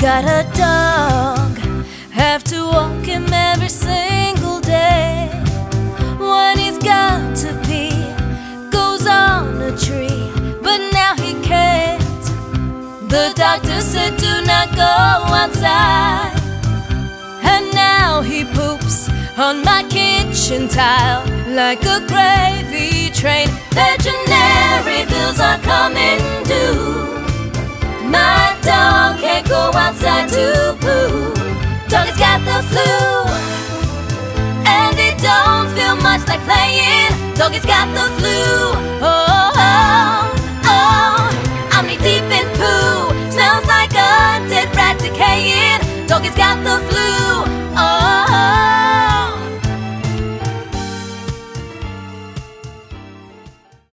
got a dog, have to walk him every single day. When he's got to pee, goes on a tree, but now he can't. The doctor said do not go outside, and now he poops on my kitchen tile like a gravy train. Veterinary bills are coming due. My dog can't go outside to poo. Dog has got the flu, and it don't feel much like playing. Dog has got the flu. Oh.